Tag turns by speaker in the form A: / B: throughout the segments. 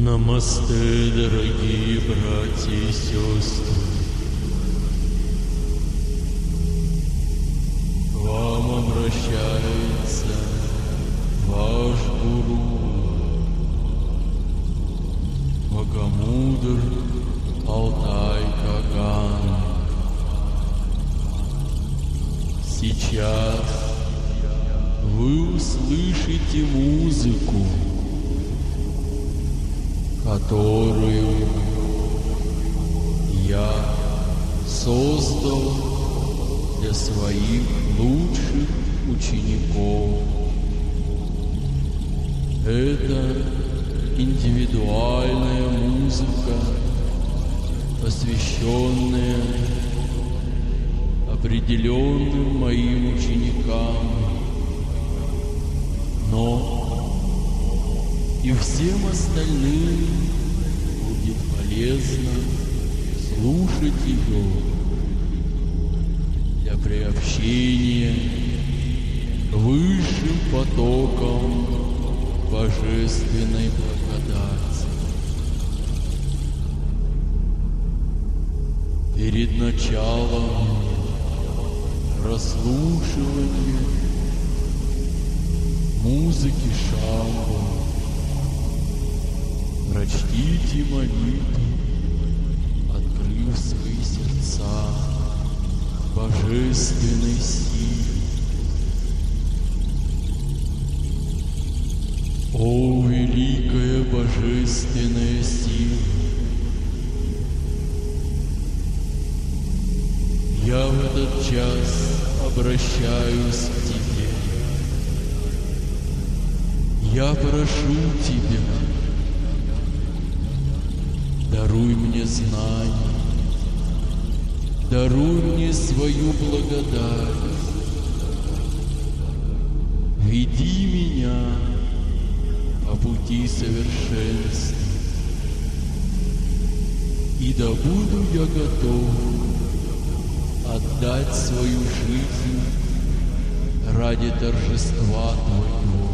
A: Намасте, дорогие братья и сестры. К вам обращается ваш гуру, Богомудр Алтай Каган. Сейчас вы услышите музыку, которую я создал для своих лучших учеников. Это индивидуальная музыка, посвященная определенным моим ученикам, но и всем остальным будет полезно слушать ее для приобщения к высшим потокам божественной благодати. Перед началом прослушивания музыки Шамбу прочтите молитву, открыв свои сердца божественной силе. О, великая божественная сила! Я в этот час обращаюсь к тебе. Я прошу тебя, даруй мне знания, даруй мне свою благодать. Веди меня по пути совершенства, и да буду я готов отдать свою жизнь ради торжества Твоего.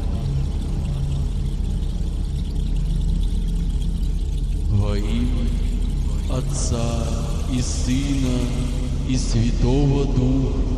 A: Во имя Отца и Сына и Святого Духа.